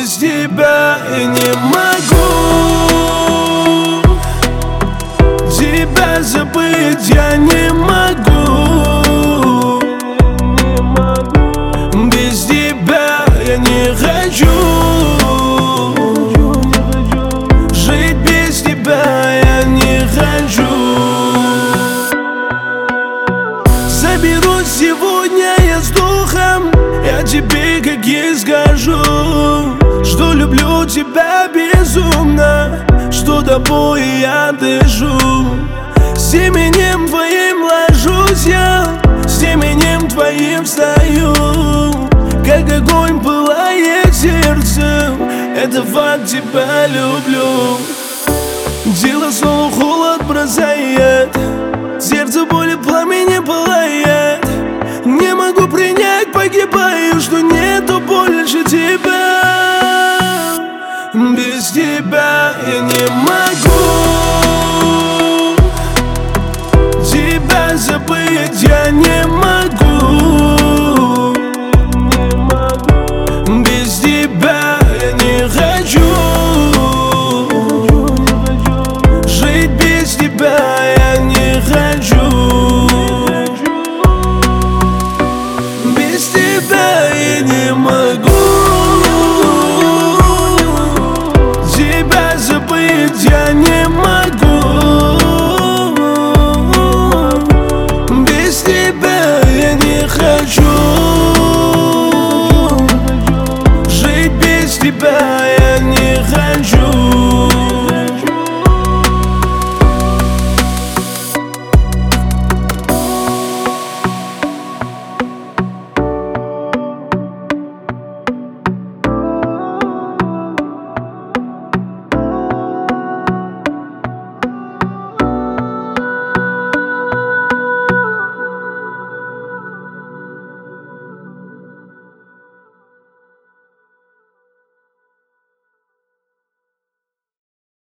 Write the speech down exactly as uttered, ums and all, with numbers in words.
Без тебя я не могу, тебя забыть я не могу. Без тебя я не хочу, жить без тебя я не хочу. Соберусь сегодня я с духом, я тебе как есть скажу, что люблю тебя безумно, что тобой я дышу. С именем твоим ложусь я, с именем твоим встаю. Как огонь пылает сердце, это факт, тебя люблю. Тело снова холод бросает, сердце боли пламени пылает. Не могу принять, погибаю, что нету больше тебя.